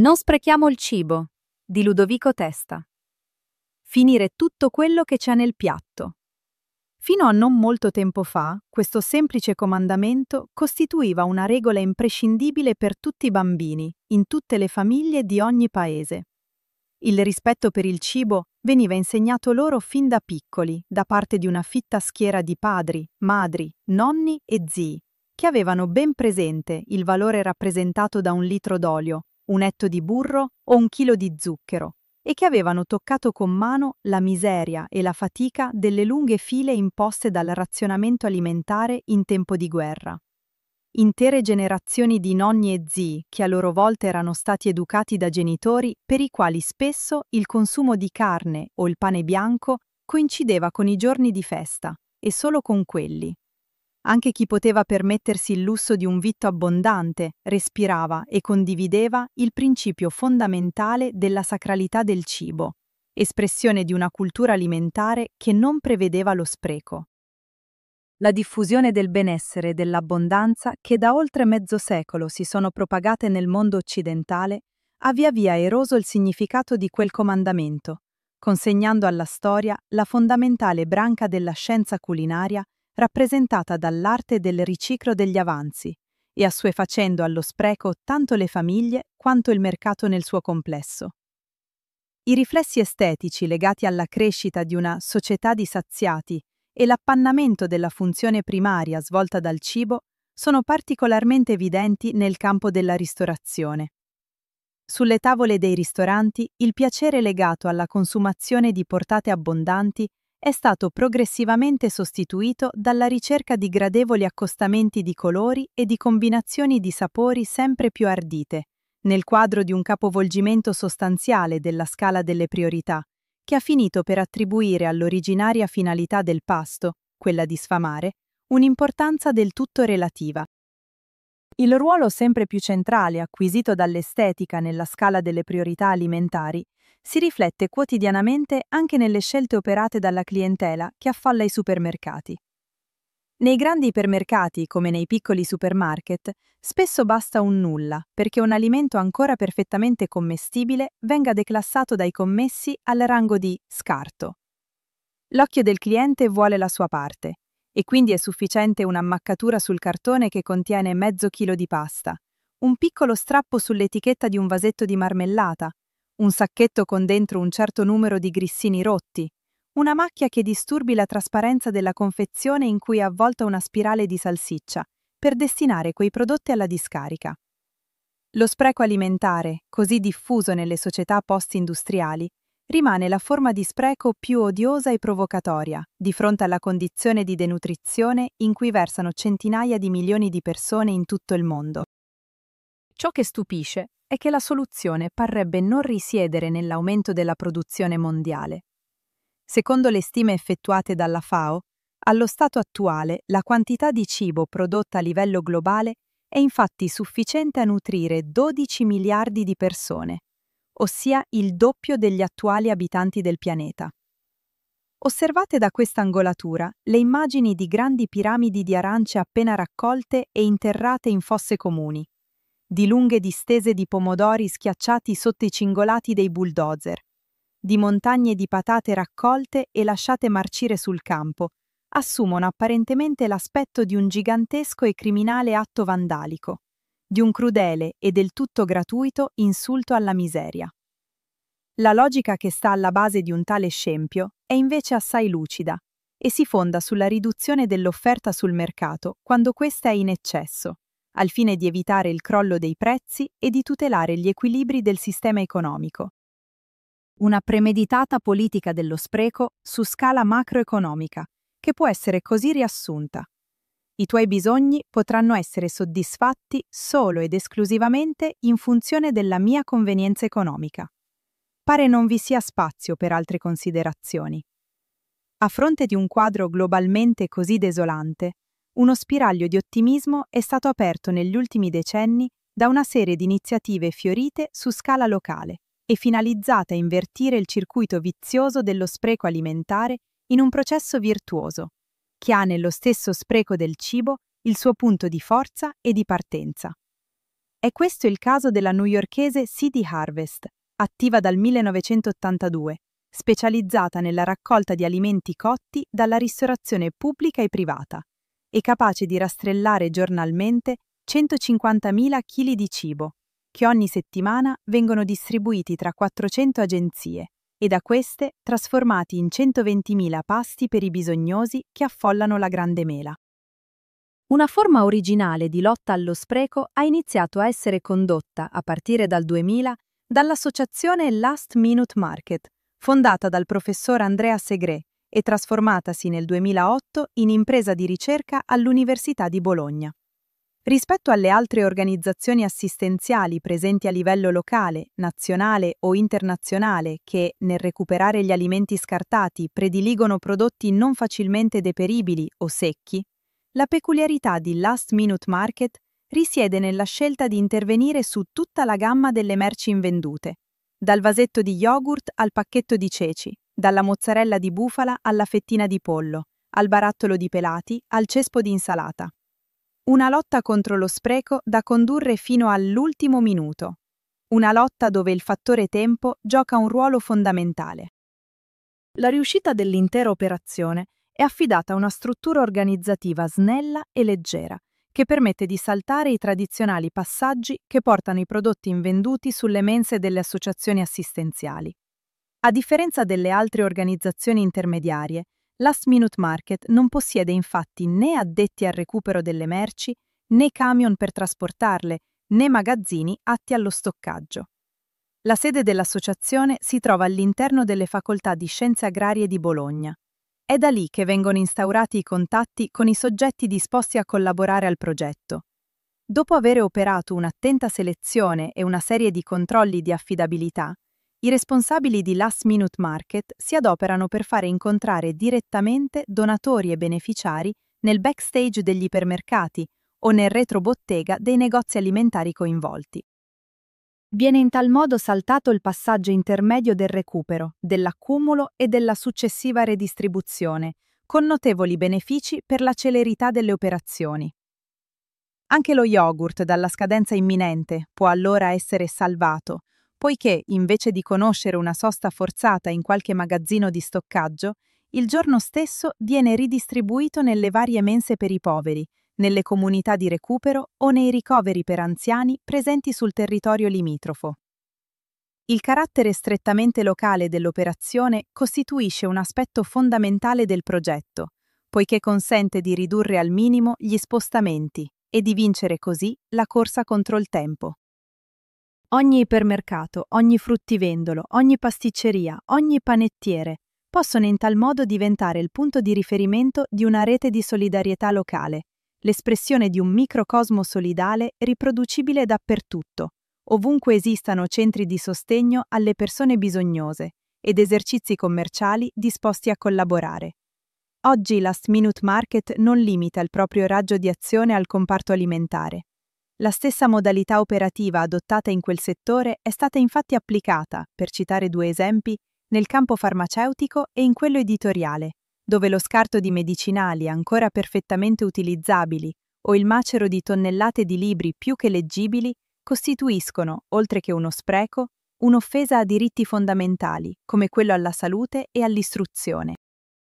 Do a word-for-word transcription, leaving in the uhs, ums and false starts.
Non sprechiamo il cibo, di Ludovico Testa. Finire tutto quello che c'è nel piatto. Fino a non molto tempo fa, questo semplice comandamento costituiva una regola imprescindibile per tutti i bambini, in tutte le famiglie di ogni paese. Il rispetto per il cibo veniva insegnato loro fin da piccoli, da parte di una fitta schiera di padri, madri, nonni e zii, che avevano ben presente il valore rappresentato da un litro d'olio, un etto di burro o un chilo di zucchero, e che avevano toccato con mano la miseria e la fatica delle lunghe file imposte dal razionamento alimentare in tempo di guerra. Intere generazioni di nonni e zii che a loro volta erano stati educati da genitori per i quali spesso il consumo di carne o il pane bianco coincideva con i giorni di festa, e solo con quelli. Anche chi poteva permettersi il lusso di un vitto abbondante respirava e condivideva il principio fondamentale della sacralità del cibo, espressione di una cultura alimentare che non prevedeva lo spreco. La diffusione del benessere e dell'abbondanza che da oltre mezzo secolo si sono propagate nel mondo occidentale ha via via eroso il significato di quel comandamento, consegnando alla storia la fondamentale branca della scienza culinaria rappresentata dall'arte del riciclo degli avanzi e assuefacendo allo spreco tanto le famiglie quanto il mercato nel suo complesso. I riflessi estetici legati alla crescita di una società di saziati e l'appannamento della funzione primaria svolta dal cibo sono particolarmente evidenti nel campo della ristorazione. Sulle tavole dei ristoranti, il piacere legato alla consumazione di portate abbondanti è stato progressivamente sostituito dalla ricerca di gradevoli accostamenti di colori e di combinazioni di sapori sempre più ardite, nel quadro di un capovolgimento sostanziale della scala delle priorità, che ha finito per attribuire all'originaria finalità del pasto, quella di sfamare, un'importanza del tutto relativa. Il ruolo sempre più centrale acquisito dall'estetica nella scala delle priorità alimentari si riflette quotidianamente anche nelle scelte operate dalla clientela che affolla i supermercati. Nei grandi ipermercati, come nei piccoli supermarket, spesso basta un nulla perché un alimento ancora perfettamente commestibile venga declassato dai commessi al rango di scarto. L'occhio del cliente vuole la sua parte, e quindi è sufficiente un'ammaccatura sul cartone che contiene mezzo chilo di pasta, un piccolo strappo sull'etichetta di un vasetto di marmellata, un sacchetto con dentro un certo numero di grissini rotti, una macchia che disturbi la trasparenza della confezione in cui è avvolta una spirale di salsiccia, per destinare quei prodotti alla discarica. Lo spreco alimentare, così diffuso nelle società post-industriali, rimane la forma di spreco più odiosa e provocatoria di fronte alla condizione di denutrizione in cui versano centinaia di milioni di persone in tutto il mondo. Ciò che stupisce è che la soluzione parrebbe non risiedere nell'aumento della produzione mondiale. Secondo le stime effettuate dalla FAO, allo stato attuale la quantità di cibo prodotta a livello globale è infatti sufficiente a nutrire dodici miliardi di persone, ossia il doppio degli attuali abitanti del pianeta. Osservate da questa angolatura le immagini di grandi piramidi di arance appena raccolte e interrate in fosse comuni, di lunghe distese di pomodori schiacciati sotto i cingolati dei bulldozer, di montagne di patate raccolte e lasciate marcire sul campo, assumono apparentemente l'aspetto di un gigantesco e criminale atto vandalico, di un crudele e del tutto gratuito insulto alla miseria. La logica che sta alla base di un tale scempio è invece assai lucida e si fonda sulla riduzione dell'offerta sul mercato quando questa è in eccesso, al fine di evitare il crollo dei prezzi e di tutelare gli equilibri del sistema economico. Una premeditata politica dello spreco su scala macroeconomica, che può essere così riassunta. I tuoi bisogni potranno essere soddisfatti solo ed esclusivamente in funzione della mia convenienza economica. Pare non vi sia spazio per altre considerazioni. A fronte di un quadro globalmente così desolante, uno spiraglio di ottimismo è stato aperto negli ultimi decenni da una serie di iniziative fiorite su scala locale e finalizzate a invertire il circuito vizioso dello spreco alimentare in un processo virtuoso, che ha nello stesso spreco del cibo il suo punto di forza e di partenza. È questo il caso della newyorkese City Harvest, attiva dal millenovecentottantadue, specializzata nella raccolta di alimenti cotti dalla ristorazione pubblica e privata, e capace di rastrellare giornalmente centocinquantamila chili di cibo, che ogni settimana vengono distribuiti tra quattrocento agenzie e da queste trasformati in centoventimila pasti per i bisognosi che affollano la Grande Mela. Una forma originale di lotta allo spreco ha iniziato a essere condotta, a partire dal duemila, dall'associazione Last Minute Market, fondata dal professor Andrea Segre e trasformatasi nel duemilaotto in impresa di ricerca all'Università di Bologna. Rispetto alle altre organizzazioni assistenziali presenti a livello locale, nazionale o internazionale che, nel recuperare gli alimenti scartati, prediligono prodotti non facilmente deperibili o secchi, la peculiarità di Last Minute Market risiede nella scelta di intervenire su tutta la gamma delle merci invendute, dal vasetto di yogurt al pacchetto di ceci, dalla mozzarella di bufala alla fettina di pollo, al barattolo di pelati, al cespo di insalata. Una lotta contro lo spreco da condurre fino all'ultimo minuto. Una lotta dove il fattore tempo gioca un ruolo fondamentale. La riuscita dell'intera operazione è affidata a una struttura organizzativa snella e leggera, che permette di saltare i tradizionali passaggi che portano i prodotti invenduti sulle mense delle associazioni assistenziali. A differenza delle altre organizzazioni intermediarie, Last Minute Market non possiede infatti né addetti al recupero delle merci, né camion per trasportarle, né magazzini atti allo stoccaggio. La sede dell'associazione si trova all'interno delle facoltà di Scienze Agrarie di Bologna. È da lì che vengono instaurati i contatti con i soggetti disposti a collaborare al progetto. Dopo aver operato un'attenta selezione e una serie di controlli di affidabilità, i responsabili di Last Minute Market si adoperano per fare incontrare direttamente donatori e beneficiari nel backstage degli ipermercati o nel retrobottega dei negozi alimentari coinvolti. Viene in tal modo saltato il passaggio intermedio del recupero, dell'accumulo e della successiva redistribuzione, con notevoli benefici per la celerità delle operazioni. Anche lo yogurt dalla scadenza imminente può allora essere salvato, poiché, invece di conoscere una sosta forzata in qualche magazzino di stoccaggio, il giorno stesso viene ridistribuito nelle varie mense per i poveri, nelle comunità di recupero o nei ricoveri per anziani presenti sul territorio limitrofo. Il carattere strettamente locale dell'operazione costituisce un aspetto fondamentale del progetto, poiché consente di ridurre al minimo gli spostamenti e di vincere così la corsa contro il tempo. Ogni ipermercato, ogni fruttivendolo, ogni pasticceria, ogni panettiere possono in tal modo diventare il punto di riferimento di una rete di solidarietà locale, l'espressione di un microcosmo solidale riproducibile dappertutto, ovunque esistano centri di sostegno alle persone bisognose ed esercizi commerciali disposti a collaborare. Oggi Last Minute Market non limita il proprio raggio di azione al comparto alimentare. La stessa modalità operativa adottata in quel settore è stata infatti applicata, per citare due esempi, nel campo farmaceutico e in quello editoriale, dove lo scarto di medicinali ancora perfettamente utilizzabili o il macero di tonnellate di libri più che leggibili costituiscono, oltre che uno spreco, un'offesa a diritti fondamentali come quello alla salute e all'istruzione.